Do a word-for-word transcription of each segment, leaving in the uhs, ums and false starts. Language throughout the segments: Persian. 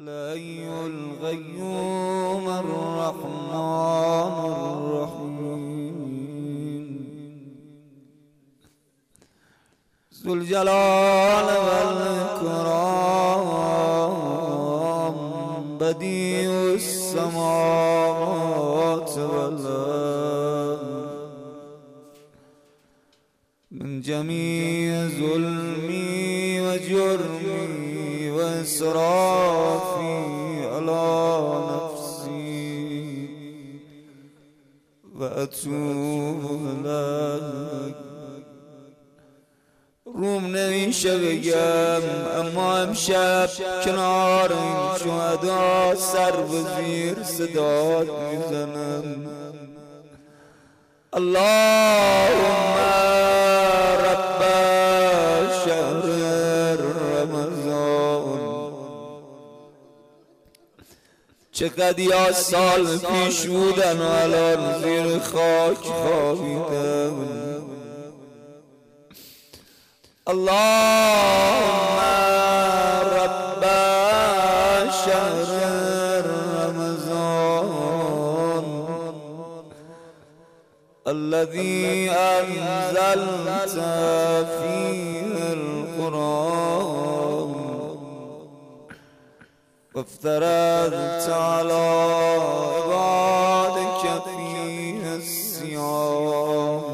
الحي القيوم الرحمن الرحيم ذو الجلال والإكرام بديع السماوات والأرض من جميع ظلمي وجرمي وإسرافي على نفسي وأتوب إليك. روم نمیشه بگم اما امشب کنار این شهدا سر به زیر صدات میزنم. اللهم رب شهر رمضان، چقدر یا سال پیش بودن و الان زیر خاک خوابیدن. اللهم رب شهر رمضان الذي أنزلت فيه القرآن وافترضت على عبادك فيه الصيام.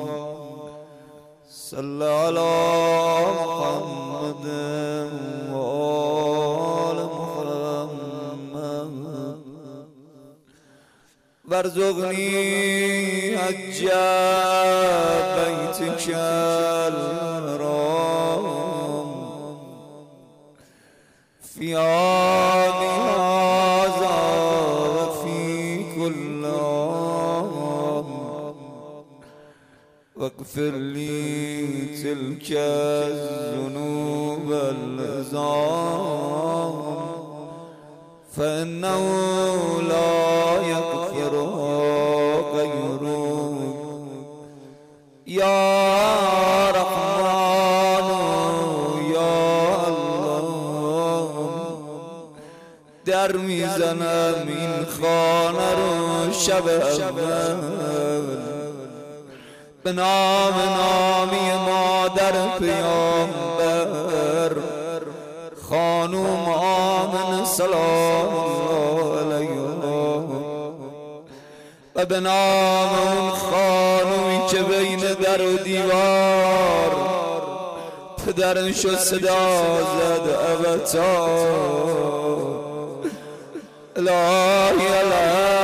صل على محمد وآل محمد وارزقني حج بيتك الحرام في عام هذا وفي كل عام، واغفر لي تلك الذنوب العظام فإنه لا يغفرها غيرك يا رحمن يا الله. در میزنم این خانه رو شب اول به نام نامی مادر پیامبر خانوم آمن سلام الله علیها و به نام اون خانومی که بین در و دیوار پدرشو صدا زد ابتا الهی الهی.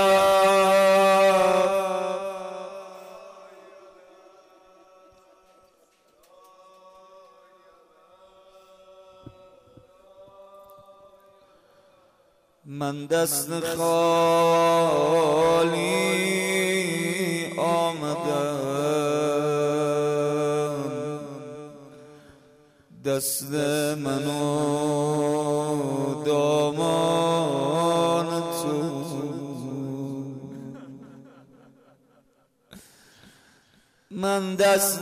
من دست خالی آمدم، دست منو دامان تو. من دست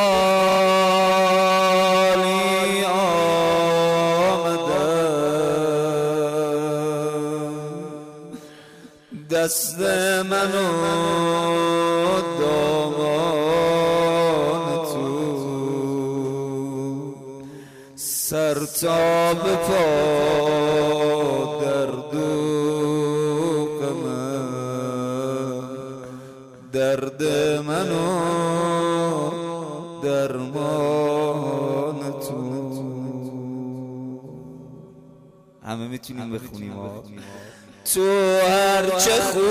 خالی دست منو دامان تو، سر تا به پا درد و غمم، درد منو درمان تو. همه میتونیم بخونیم تو هرچه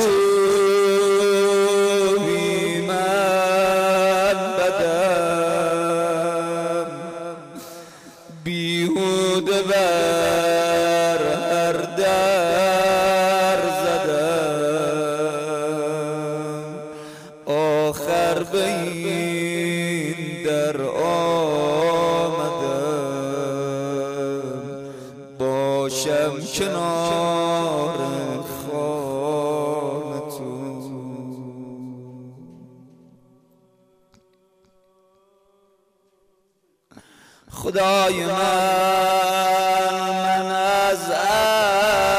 خوبی من بدم بیهوده بر هر در زدم، آخر به این در آمدم باشم کنار خدای من. من از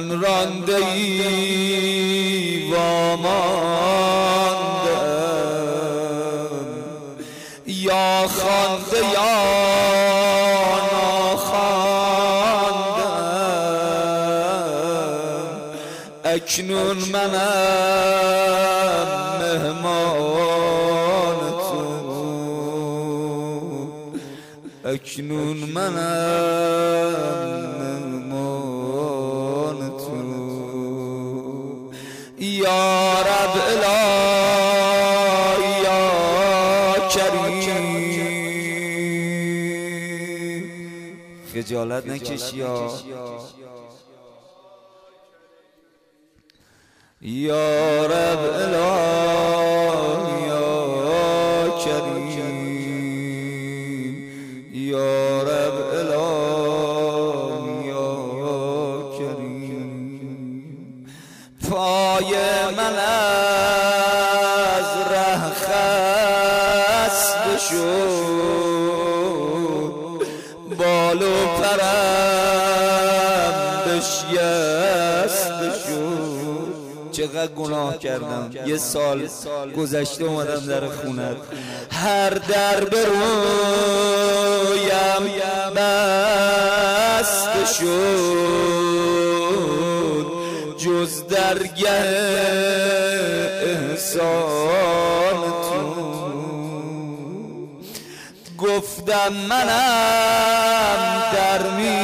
من رانده ای و ماندم یا خوانده یا ناخواندم اکنون منم مهمان تو اکنون منم مهمان تو یا رب الهی یا کریم خجالت نکشی یا یا رب الهی یا کریم یا رب الهی یا کریم پای من از ره خسته شد بال و پرم بشکسته شد چقدر گناه کردم یه سال گذشته اومدم در خونت هر در برویم بسته شد جز درگه احسان تو گفتم منم در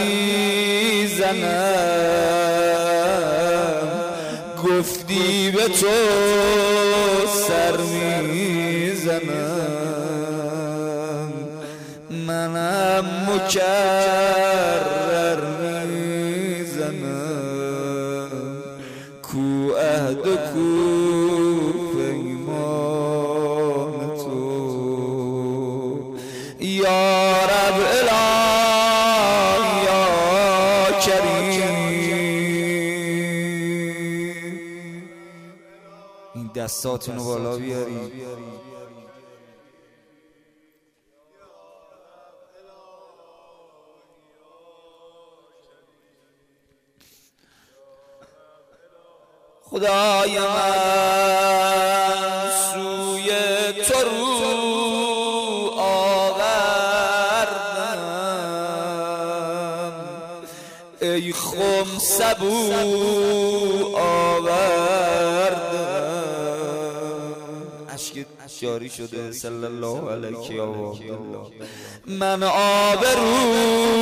میزنم گفتی به تو سر میزنم منم مکرر میزنم کو عهد و کو پیمان تو یا رب الهی یا کریم این دستاتونو بالا بیاری خدای من سوی تو رو آوردم ای خم سبو آوردم اشک جاری شده صلی الله علیه و آله من آبرو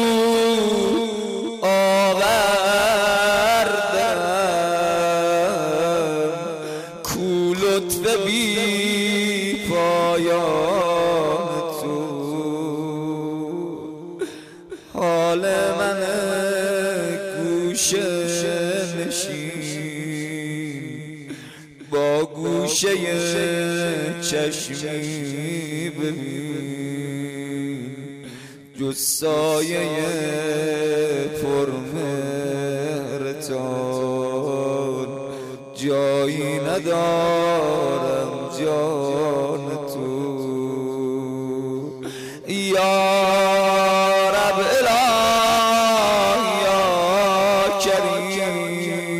آوردم کو لطف بی پایان تو حال من گوشه نشین با گوشه چشمی ببین جز سایه پرمهرتان جایی ندارم جان تو یا رب الهی یا کریم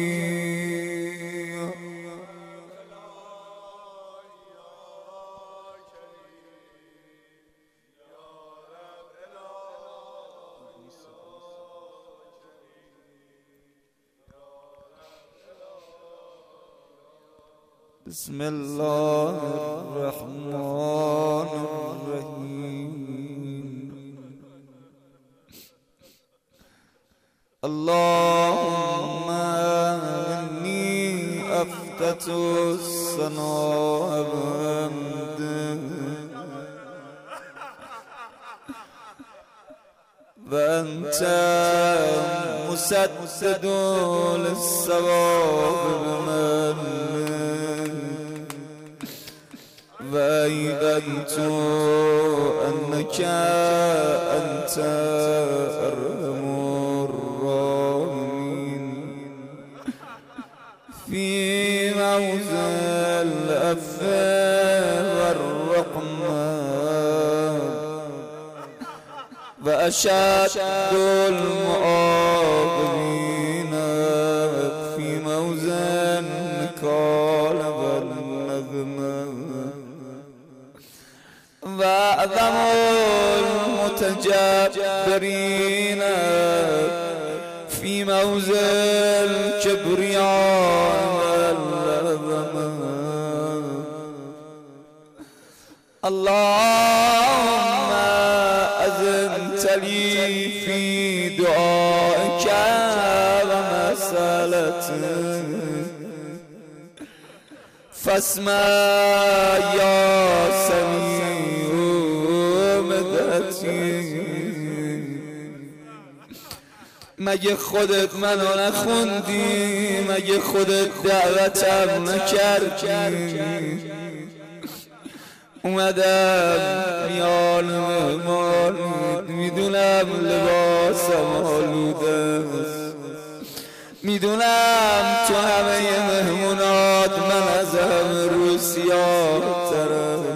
بسم الله الرحمن الرحیم اللهم انی افتت الثناء بحمدک و انت مسدد للصواب بمنک و ایقنت انک انت ارحم الراحمین فی موضع العفو والرحمة و اشد المعاقبین وأعظم المتجبرين في موضع الكبرياء اللهم أذنت لي في دعائك ومسألتك فاسمع يا سميع مدتي. مگه خودت منو نخوندی؟ مگه خودت دعوتم نکردی؟ اومدم میان مهمان، میدونم لباسم آلوده، میدونم تو همه مهمونات من از همه رو سیاه ترم،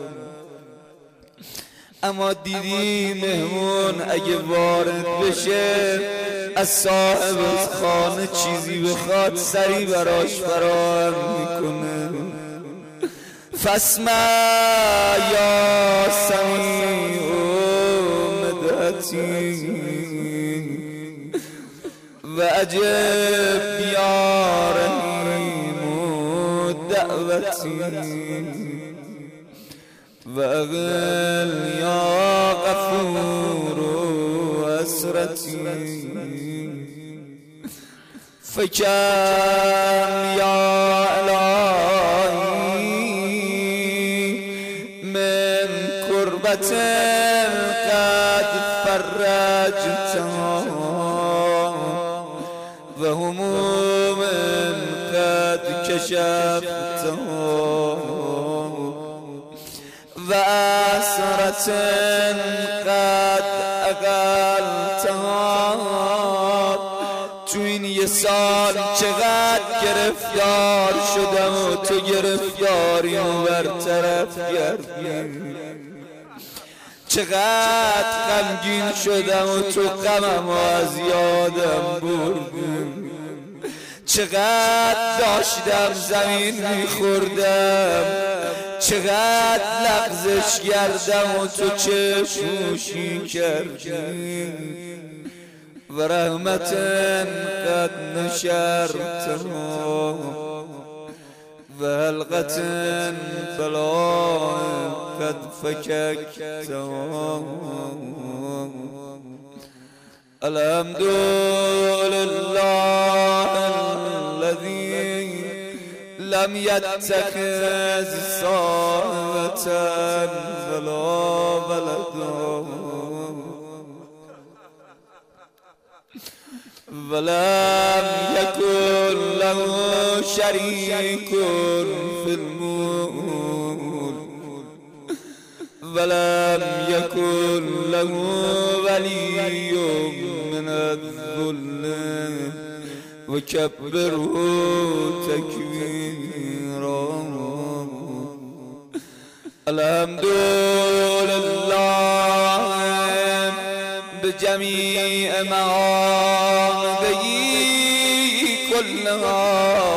اما دیدی مهمون اگه وارد بشه از صاحب خانه چیزی بخواد سری براش فراهم میکنه. فاسمع یا سمیع مدتی و اجب یا رحیم دعوتی و اغل یا غفور اسرتی فکن یا قد فرجتها وهموم قد كشفتها وأسرة قد أقلتها. تو این یه سال چقدر گرفتار شدم و تو گرفتاری و برطرف کردی، چقدر غمگین شدم و تو غمم از یادم بردی، چقدر داشتم زمین میخوردم، چقدر لغزش کردم و تو چشموشی کردی و رحمتن قد نشرتها و حلقتن بلا قد فككتها. الحمد لله الذي لم يتخذ صاحبة ولا ولدا ولم يكن له شريك في الملك ولم يكن له ولي من الذل وكبره تكبيرا. الحمد لله بجميع معامله كلها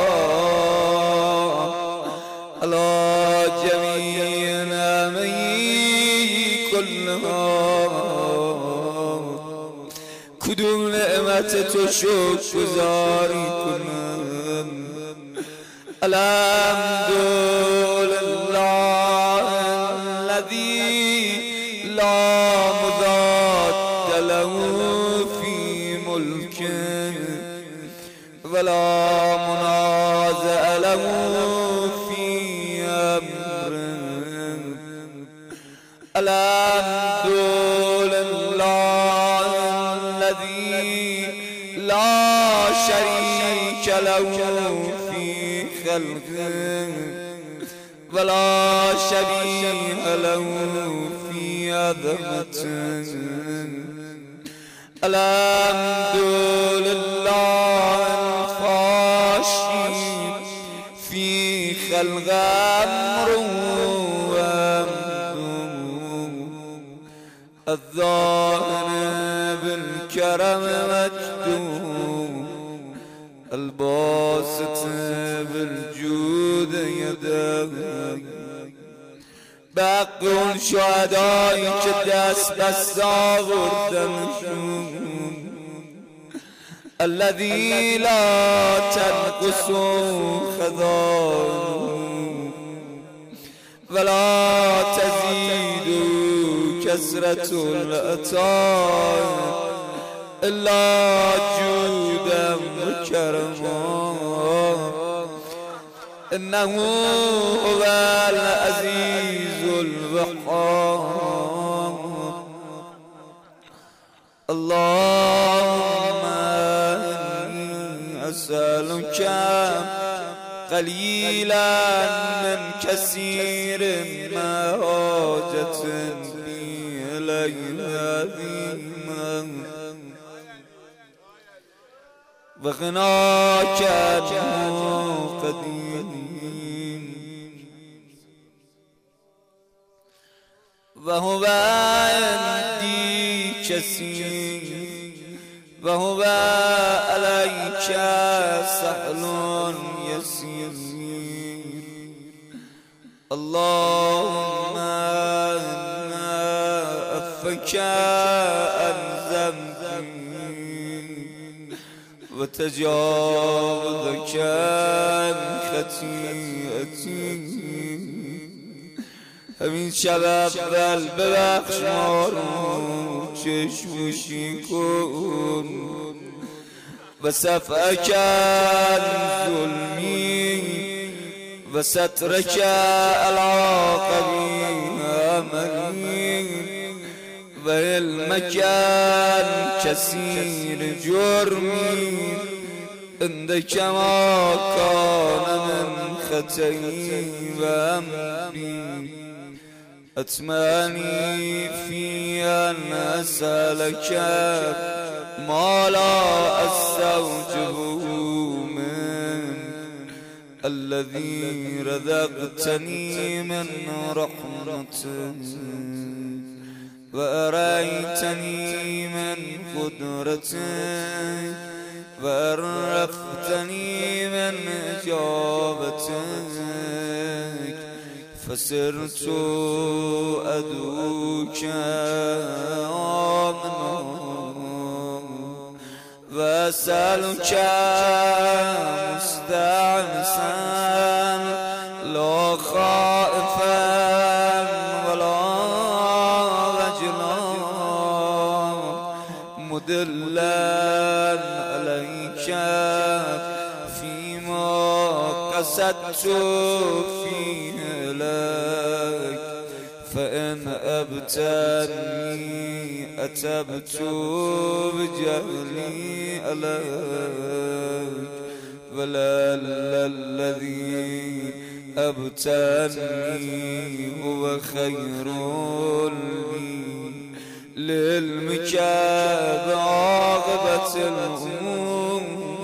على جميع نعمه كلها. کدوم نعمت تو شکر گزاری کنم؟ الحمد لله الذي لا مضاد له في ملكه ولا منازع له في امره. الحمد لله الذي لا شريك له في خلقه ولا شبيه له في عظمته. الحمد لله الخاشي في خلق امره الظاهر بالكرم مجده الباسط بالجود يده به حق اون شهدایی که دست بسته آوردنشون الذی لا تنقص خضائن ولا تزيد كثرة العطاء إلا جودا وكرما إنه هو العزيز الوهاب اللهم إني أسألك قليلا من كثير ما حاجة بي إليه عظيما وغناك عنه قديم وهو عندي كثير وهو عليك سهل يسير اللهم إنا عفوك عن ذنبي وتجاوزك عن خطيئتي همین شب اول ببخش ما رو چشموشی کن و صفحك عن ظلمی و سترك العاقب عملی و علمك عن كثير جرمی عندك ما كان من خطئي وأمري أتمني في أن أسألك ما لا أستوجبه من الذي رزقتني من رحمتك وأريتني من قدرتك وعرفتني من إجابتك فسرت أدعوك آمنا وأسألك مستعنسا لا خائفا ولا وجلا مدلا عليك فيما قصدت فيه لك فإن أبتني أتبت بجهلي عليك ولعل الذي أبتني هو خير لي لعلمك بعاقبة الأمور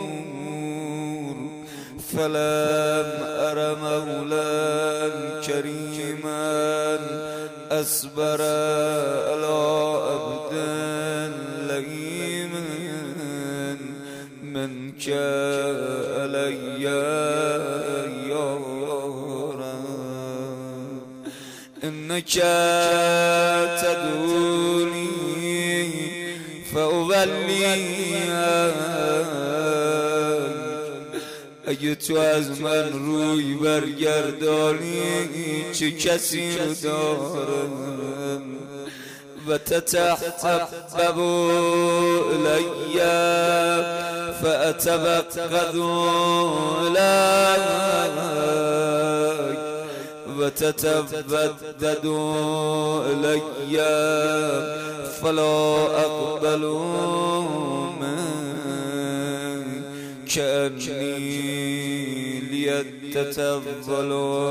فلم أر مولا كريما أصبر على عبد لئيم منك علي يا رب إنك تدعوني فأولي اگه تو از من روی برگردانی چه کسی رو دارم و تتحبب الی فأتبغض الیک و تتبدد الی فلا اقبل كأني ليتتبل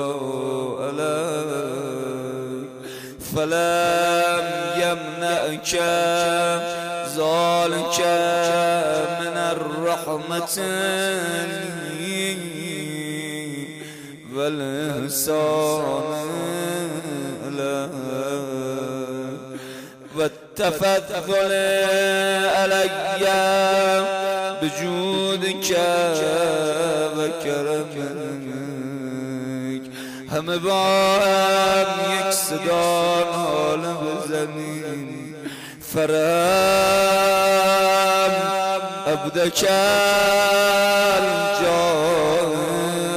عليك فلم يمنعك ذلك من الرحمة والإحسان والتفضل علي بجودك وكرمك همه با هم یک صدا ناله بزنیم فرم عبدک الجاهل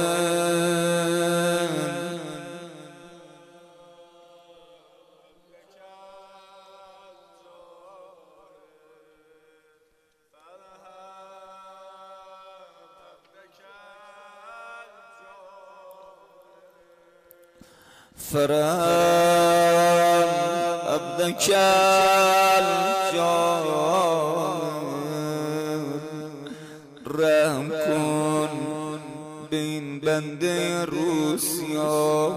فرم عبدک الجاهل رحم کن به این بنده روسیا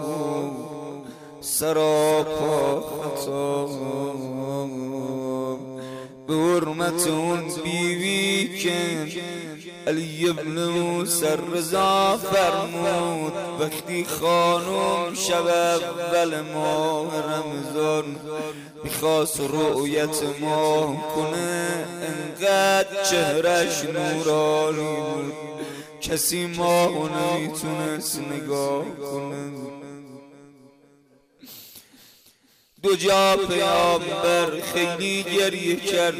سراپا خطا به حرمت اون بیوی که علی ابن موسی رضا فرمود وقتی خانم شب اول ماه رمضان میخواست رؤیت ماه کنه انقدر چهرش نورانی بود کسی ماه نمیتونست نگاه کنه. دو جا پیامبر خیلی گریه کرد،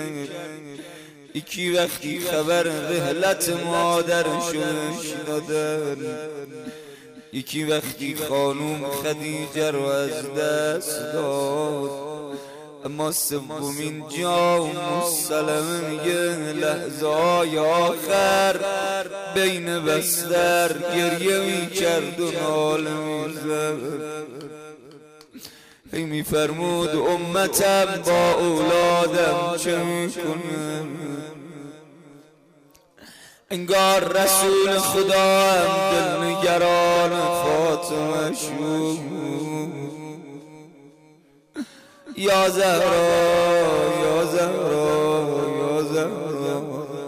یکی وقتی خبر رحلت مادرشو شنیدن، یکی وقتی خانوم خدیجه رو از دست داد. اما سومین جا مسلمه میگه لحظه های آخر بین بستر گریه می کرد و ناله می زد. هی می فرمود امتم با اولادم چه می کنم، انگار رسول خدا هم دلنگران فاطمه شو. یا زهرا یا زهرا یا زهرا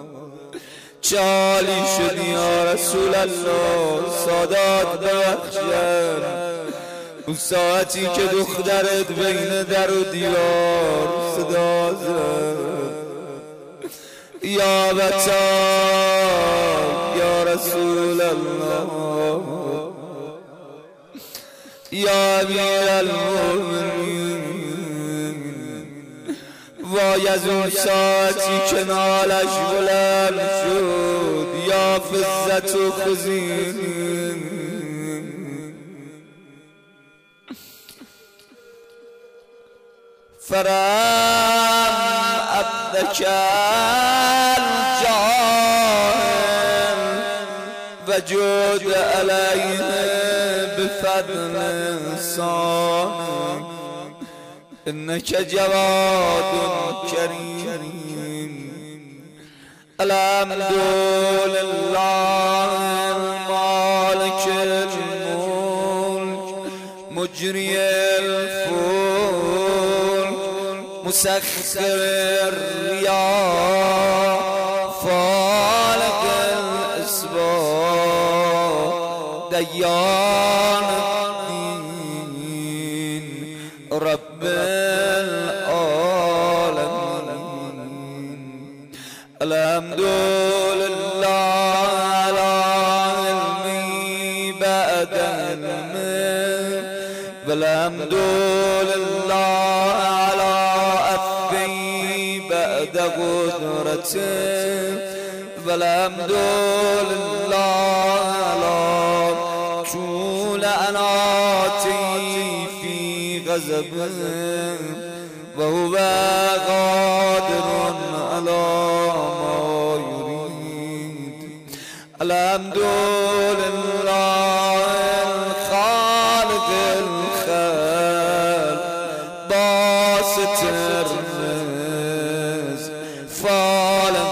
چالی شدی یا رسول الله، سادات ببخشن اون ساعتی که دخترت بین در و دیوار صدا زد. یا بتا یا رسول الله یا امیر المؤمنین، وای از اون ساعتی که نالش بلند شد. یا فزت و خزین فرم عبدک الجاهل وجود علیه بفضل انسان، انک جواد کریم. الحمد لله مالک الملک مجری الفلک مسخر الریاح فالق الاسباح دیان الدین رب العالمین. الحمد لله على علمي بعد علمه، والحمد لله على عفوي بعد قدرته، والحمد لله على طول عناتي في غضبه، وهو قادر على ما يريد. الحمد لله الخالق الخلق باسط الرزق فالق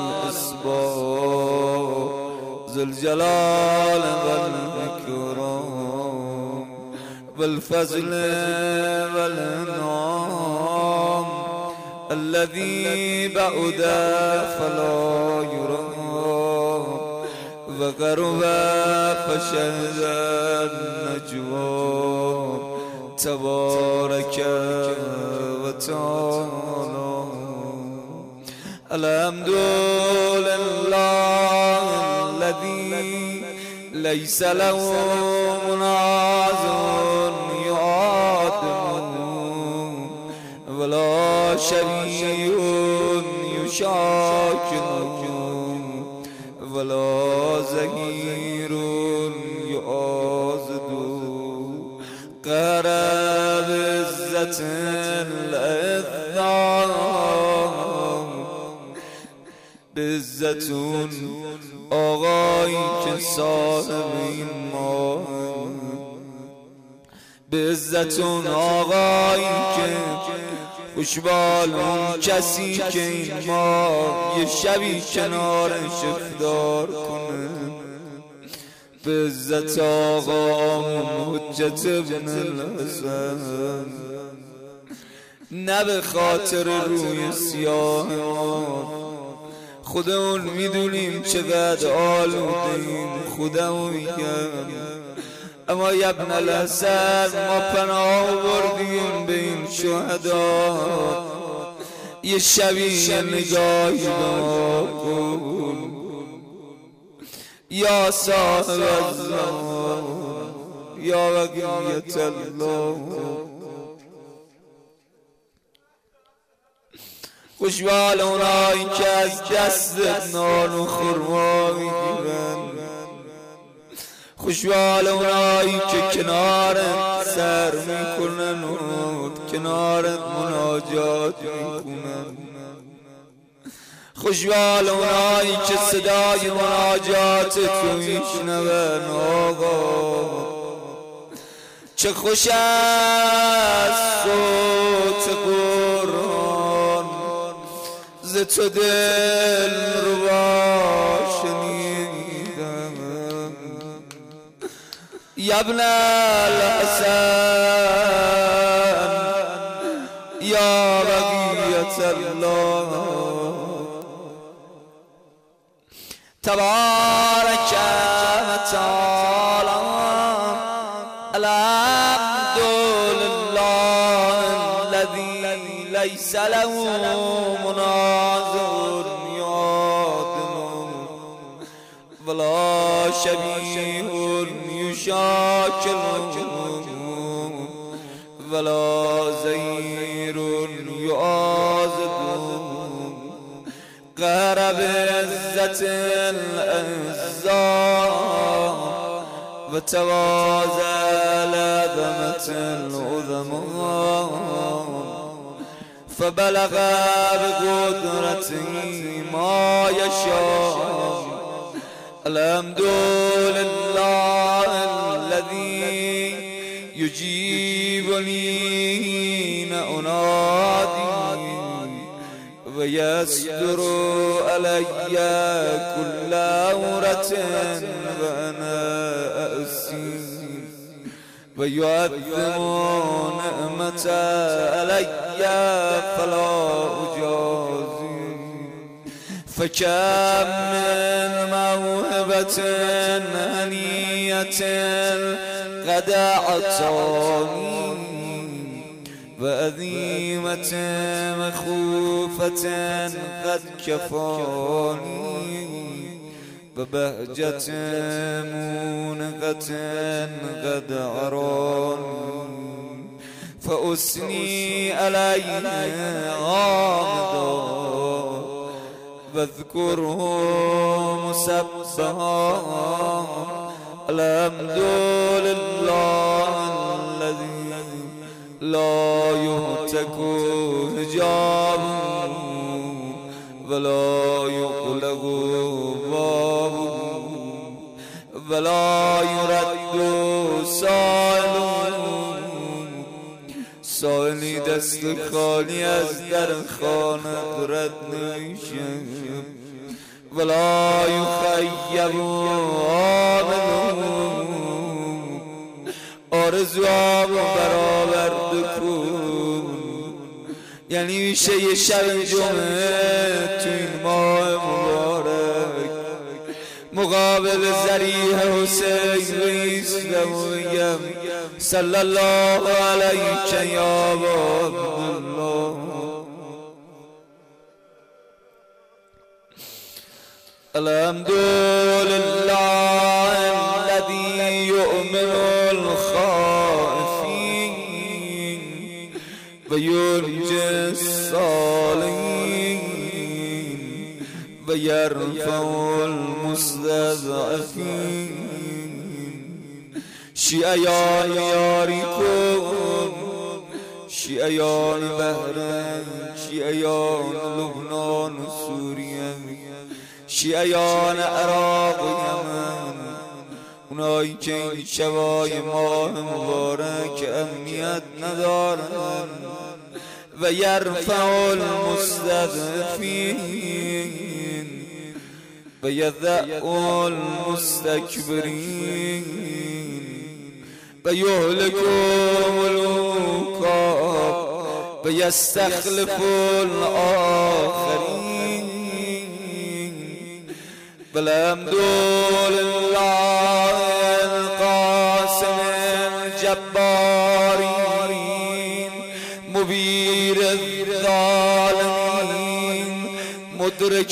الاسباب ذو الجلال والإكرام والفضل والإنعام الذي بعد فلا يرام وقرب فشهد النجوى تبارك وتعالى. الحمد لله الذي ليس له منازع يعطي شبیه یشاکن ولا زهیر یعاضد قرب عزت العظام عزتون آقایی که صاحب این ما به عزتون آقایی که خوشبال اون کسی که این ما یه شبی کنارش افطار کنه به عزت آقا حجت ابن الحسن نه به خاطر روی سیاه خودمون میدونیم چقدر آلودیم خودمون میگم اما ابن الحسن ما پناه بردیم به این شهدا یه شبی یه نگاهی به ما کن یا صاحب الزمان یا بقیت الله خوشبال اونایی که از دستت نان و خرما میگیرن خوشبال اونایی که کنارت سر میکنن و کنارت مناجات میکنن خوشبال اونایی که صدای مناجات تو میشنون آقا چه خوش است صوت قرآن ز تو دل ربا شنیدم یا ابن الحسن یا بقیت الله تبارک و تعالی الحمد لله الذي ليس له منازع يعادل ولا شبيه يشاكل ولا زهير يعاضد قهر بعزة الأعزاء وتوازى لعظمة العظماء فبلغ بقدرته ما يشاء الحمد لله الذي يجيبني حين أنادي ويستر علي كل عورة وأنا أأسي ويعظم نعمة علي فلا أجازي فكم من موهبة هنية قد أعطاني وأذيمة مخوفة قد كفاني وبهجة مونقة قد أراني فأثني عليه عامدا واذكره مسبحا الحمد لله الذي لا يهتك حجابه ولا يغلق بابه ولا يرد سائله سائلی دست خالی از در خانه رد نمیشه ولا یخیب عامله آرزوام برآورده کن یعنی میشه یه شب جمعه تو این ماه مبارک مقابل ذریح حسین بایستم و بگم صلی الله علیک یا ابا عبدالله الحمد لله الذي يؤمن الخائفين و یرجی الصالحین و یرفع المستضعفین. شیعیان یاری کن، شیعیان بحرین، شیعیان لبنان و سوریه، شیعیان عراق و یمن، اونایی که این شبای ماه مبارک امنیت ندارن. و یرفع المستضعفین و یضع المستکبرین و یهلک ملوکا و یستخلف الآخرین. والحمد لله القاسم الجبارین مبیر الظالمین مدرک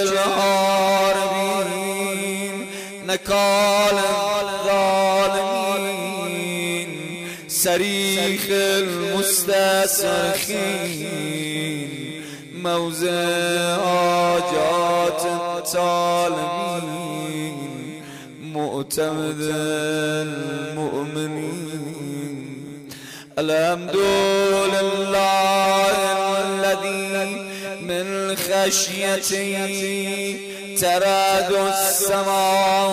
الحاربین نکال الظالمین صریخ المستصرخین موضع حاجات الطالبین معتمد المؤمنین. الحمد لله الذي من خشيته ترعد السماء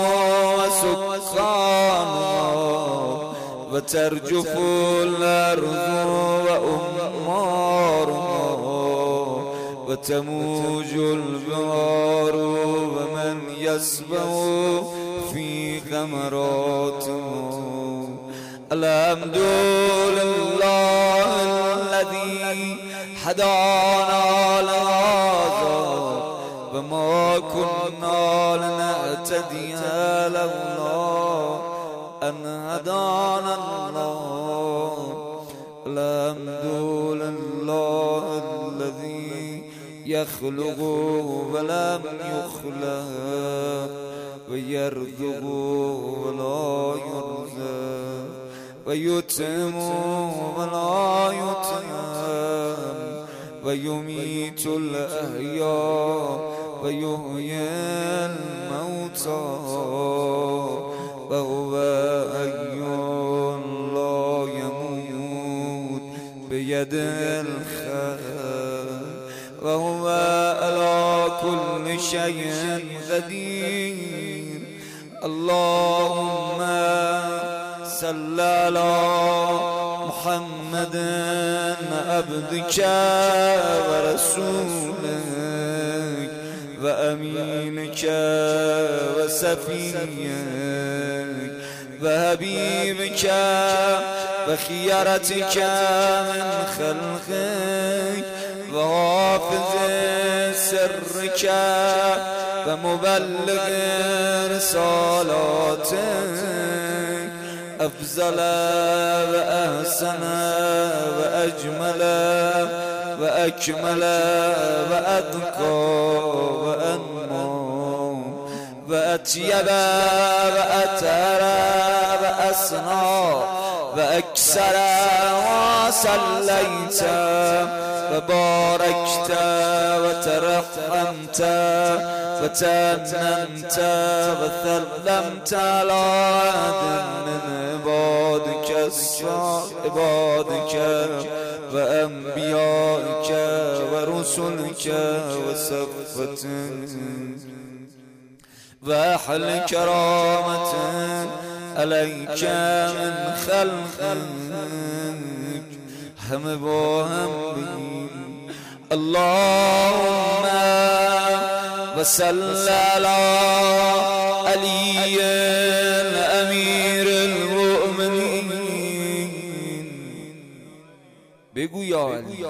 وسكانها وترجف الأرض وأمارها وتموج البحار ومن يسبح في ثمراتها. الحمد لله الذي هدانا لهذا وما كنا لنهتدي لولا أن هدانا الله. الحمد لله الذي يخلق ولم يخلق ويرزق ولا يرزق ويتم ولا يتم ويميت الأحياء ويحيي الموتى وهو حي لا يموت بيده الخير وهو على كل شيء قدير. اللهم صل على محمد عبدك ورسولك وأمينك وسفيك وحبيبك وخيرتك من خلقك وحافظ سرك ومبلغ رسالاتك أفضل وأحسن وأجمل وأكمل وأذكى وأنمى وأطيب وأطهر وأصنع وأكثر وصليت وباركت وترحمت وتمننت وسلمت على عبد من عبادك عبادك وأنبيائك ورسلك وصفتك وأهل كرامة عليك من خلقك هم وهم بهم. اللهم وصل على علي أمير المؤمنين. بگو یا علی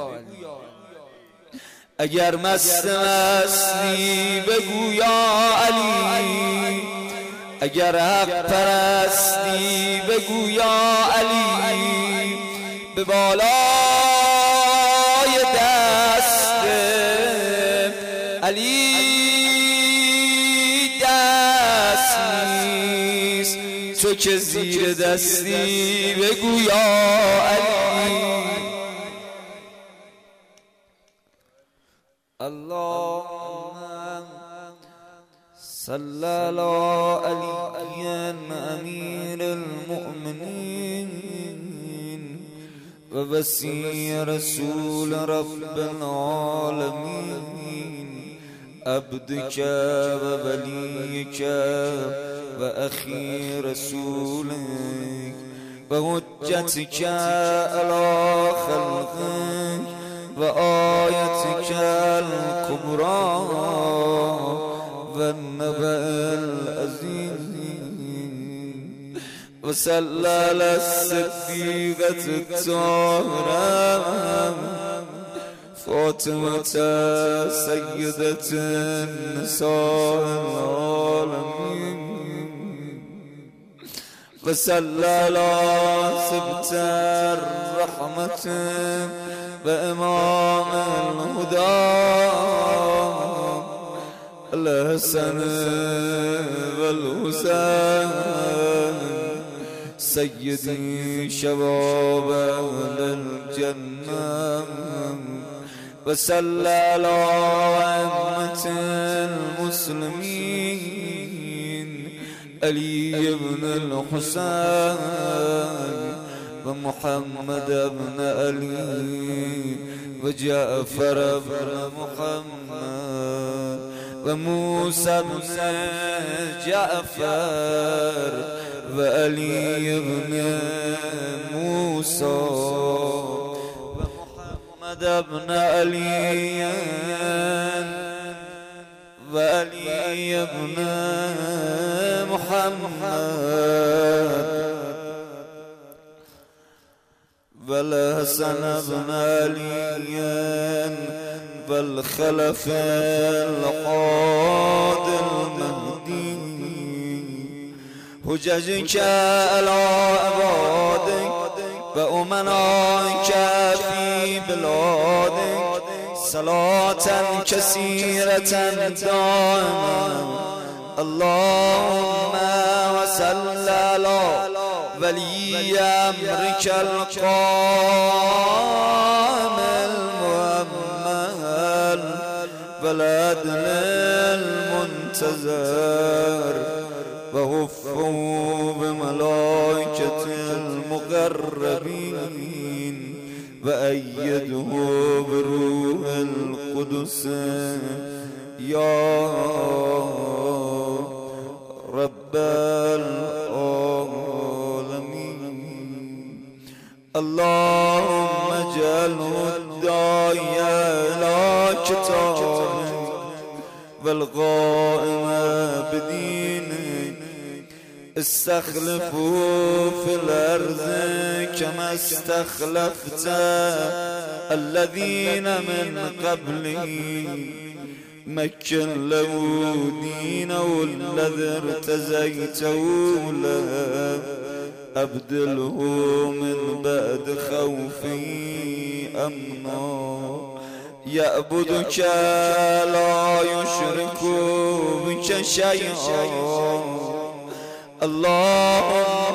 اگر مست مستی بگو یا علی، اگر حق پرستی بگو یا علی، به بالای دست علی دست نیست، تو که زیر دستی بگو یا علی. اللهم صل على علي امير المؤمنين ووصي رسول رب العالمين عبدك ووليك وأخي رسولك وحجتك على خلقك وآيتك الكبرى والنبأ العظيم وصلى على الصديقة الطاهرة فاطمة سيدة النساء العالمين وصلى على سبت الرحمة وإمام الهدى الحسن والحسين سيدي شباب أهل الجنة وصلى على أئمة المسلمين علي بن الحسين ومحمد بن علي وجعفر بن محمد وموسى بن جعفر وعلي بن موسى ومحمد بن علي وعلي بن محمد والحسن بن علي والخلف القاد المهدي حججك على عبادك وأمنائك في بلادك صلاة كثيرة دائمة اللهم وصل على ولي أمرك القائم المؤمل والعدل المنتظر ووفوا بملائكة المقربين وأيده بروح القدس يا رب العالمين اللهم اجعله الداعي إلى كتابك والقائم بدينك استخلفوا في الأرض كما استخلفت الذين من قبله مكن له دينه الذي ارتزيته له أبدله من بعد خوفي أمنا يعبدك لا يشرك بك شيئا اللهم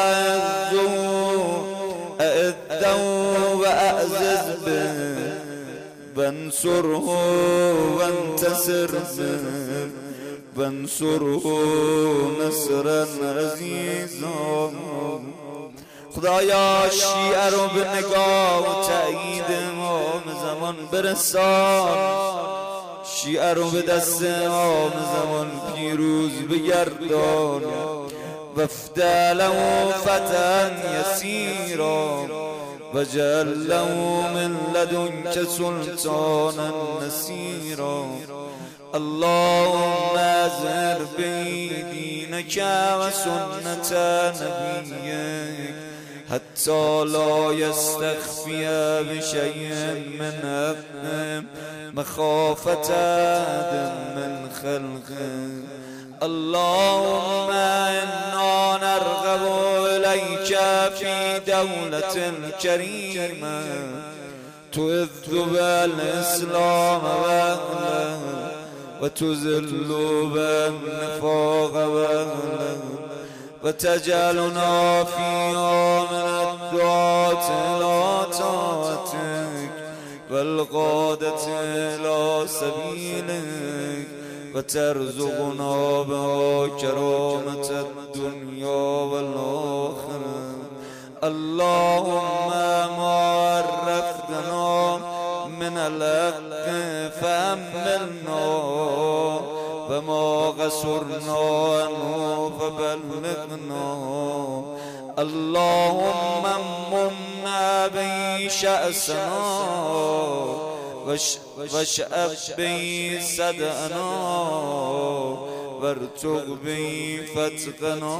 أعزه وأعزز به وانصره وانتصر به وانصره نصرا عزيزا خدایا شیعه رو به نگاه و تأیید امام زمان برسان شیعه رو به دست امام زمان پیروز بگردان وافتح له فتحا یسیرا وجعل له من لدنك سلطانا نصيرا اللهم أظهر به دينك وسنة نبيك حتى لا يستخفي بشيء من حقه مخافة أحد من خلقه اللهم إنا نرغب إليك في دولة كريمة تعز بالإسلام وأهله وتذل بالنفاق وأهله وتجعلنا فيها من الدعاة إلى طاعتك والقادة إلى سبيلك وترزقنا بها كرامة الدنيا والآخرة. اللهم ما عرفتنا من الحق فأملنا وما قصرنا عنه فبلغنا. اللهم امنا به شأسنا واشأف به صدأنا وارتق به فتقنا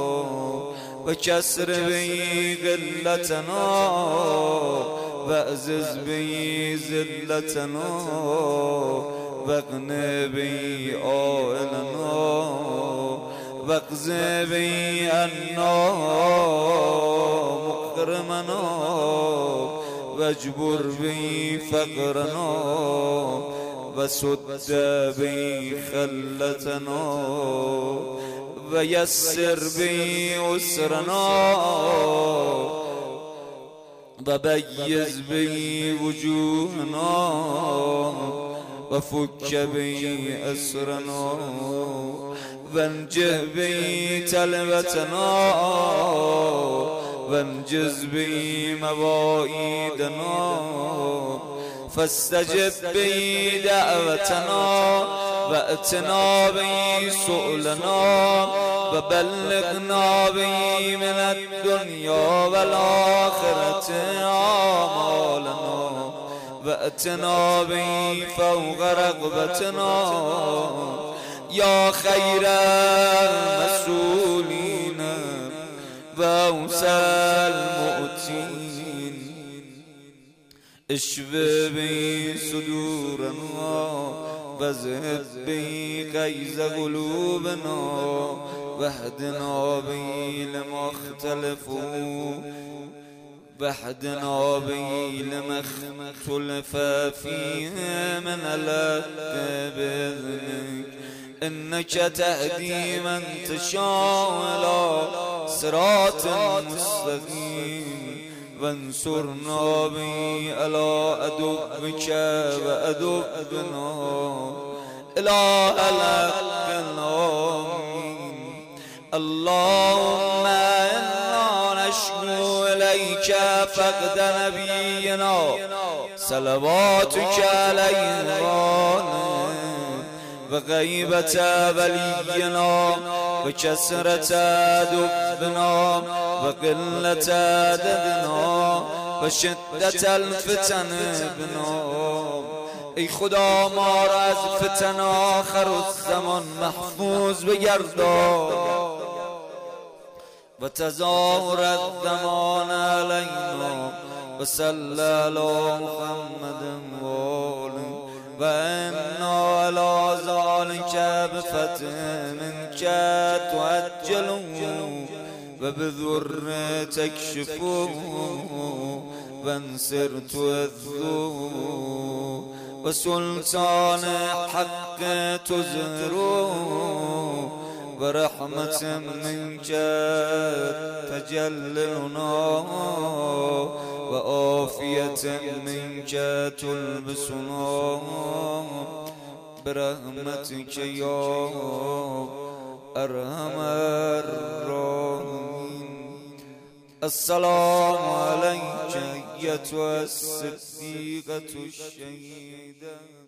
وكسر به قلتنا واعزز به ذلتنا واغن به عائلنا واقض به عنا مكرمنا واجبر به فقرنا وسد به خلتنا ويسر به عسرنا وبيز به وجوهنا وفك به أسرنا وانجه به تلوتنا وانجز به مواعيدنا فاستجب به دعوتنا واتنا به سؤلنا وبلغنا به من الدنيا والآخرة آمالنا واتنا به فوق رغبتنا يا خير المسؤولين وأوسع المؤتين. اشف به صدورنا واذهب به غيظ قلوبنا واهدنا به لما اختلفوا واهدنا به لما اختلف فيه من الحق بإذنك إنك تهدي من تشاء إلى صراط مستقيم وانصرنا به على عدوك وعدونا إله الحق الآمين. اللهم إنا نشكو إليك فقد نبينا صلواتك عليه وغيبة ولينا وكسرة دبنا وقلة عددنا وشدة الفتن بنا. ای خدا ما را از فتن آخر الزمان محفوظ بگردان و تظاهر الزمان علینا و صلی علی محمد و آله و انا علی ذلک بفتح منک تعجل و بذر تکشف و انصر تعذ و سلطان حق تظهر و رحمت منک تجللنا و عافیت منک تلبسنا برحمتك یا ارحم الراحمین. السلام علیک ایتها الصدیقة الشهیدة.